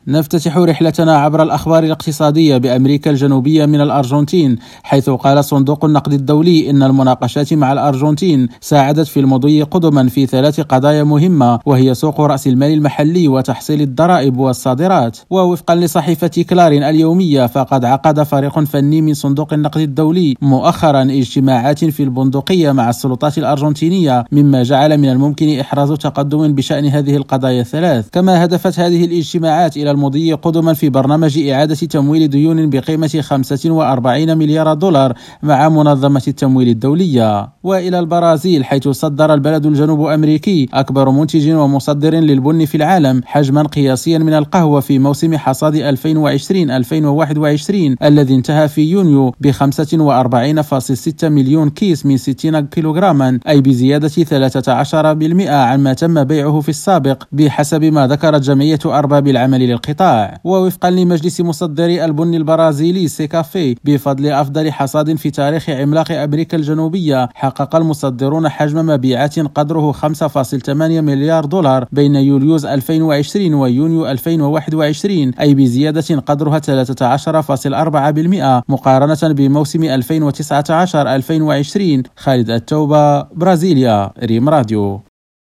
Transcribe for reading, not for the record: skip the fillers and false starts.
نفتتح رحلتنا عبر الأخبار الاقتصادية بأمريكا الجنوبية من الأرجنتين، حيث قال صندوق النقد الدولي إن المناقشات مع الأرجنتين ساعدت في المضي قدما في 3 قضايا مهمة، وهي سوق رأس المال المحلي وتحصيل الضرائب والصادرات. ووفقا لصحيفة كلارين اليومية، فقد عقد فريق فني من صندوق النقد الدولي مؤخرا اجتماعات في البندقية مع السلطات الأرجنتينية، مما جعل من الممكن إحراز تقدم بشأن هذه القضايا الثلاث. كما هدفت هذه الاجتماعات إلى المضي قدما في برنامج إعادة تمويل ديون بقيمة 45 مليار دولار مع منظمة التمويل الدولية. وإلى البرازيل، حيث صدر البلد الجنوب أمريكي أكبر منتج ومصدر للبن في العالم حجما قياسيا من القهوة في موسم حصاد 2020-2021 الذي انتهى في يونيو ب 45.6 مليون كيس من 60 كيلوغراما، أي بزيادة 13% عما تم بيعه في السابق بحسب ما ذكرت جمعية أرباب العمل للقطاع. ووفقا لمجلس مصدري البن البرازيلي سيكافي، بفضل أفضل حصاد في تاريخ عملاق أمريكا الجنوبية، حقق المصدرون حجم مبيعات قدره 5.8 مليار دولار بين يوليوز 2020 ويونيو 2021، أي بزيادة قدرها 13.4% مقارنة بموسم 2019-2020. خالد التوبة، برازيليا، ريم راديو.